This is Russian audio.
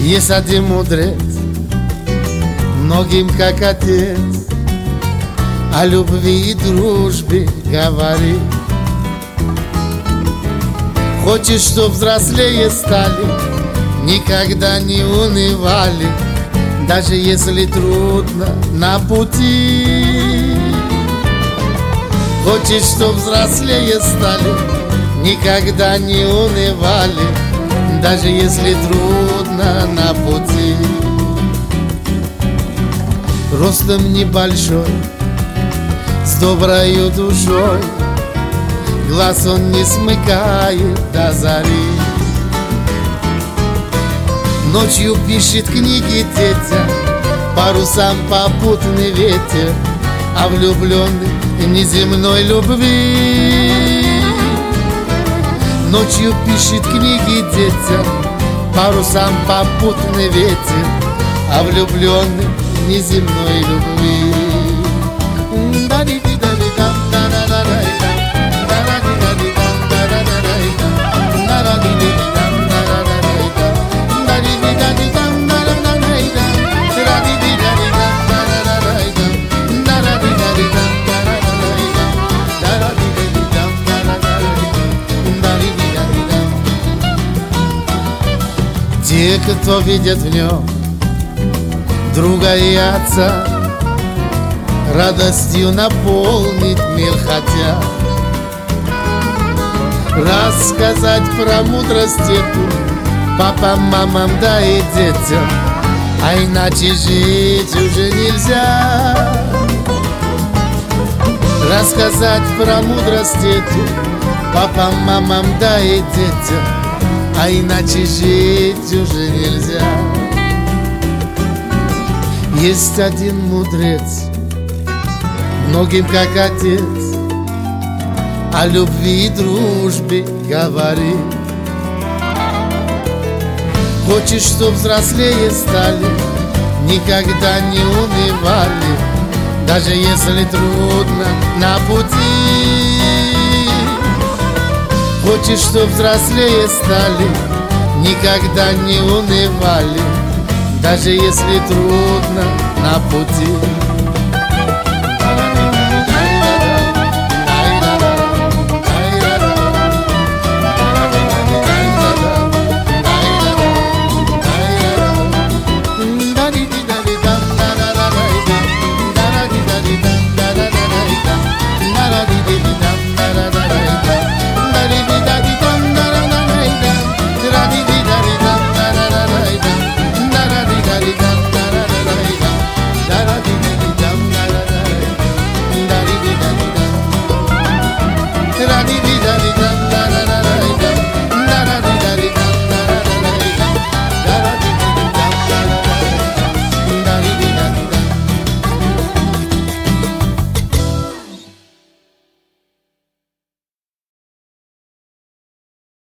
Есть один мудрец, многим как отец, о любви и дружбе говорит. Хочешь, чтоб взрослее стали, никогда не унывали, даже если трудно на пути. Хочешь, чтоб взрослее стали, никогда не унывали, даже если трудно на пути. Ростом небольшой, с доброю душой, глаз он не смыкает до зари. Ночью пишет книги детям, парусам попутный ветер, о влюбленной неземной любви. Ночью пишет книги детям, парусам попутный ветер, о влюбленной неземной любви. Те, кто видят в нем друга и отца, радостью наполнить мир хотят. Рассказать про мудрость эту папам, мамам, да и детям, а иначе жить уже нельзя. Рассказать про мудрость эту папам, мамам, да и детям, а иначе жить уже нельзя. Есть один мудрец, многим как отец, о любви и дружбе говорит. Хочешь, чтоб взрослее стали, никогда не унывали, даже если трудно на пути. Хочешь, чтоб взрослее стали, никогда не унывали, даже если трудно на пути.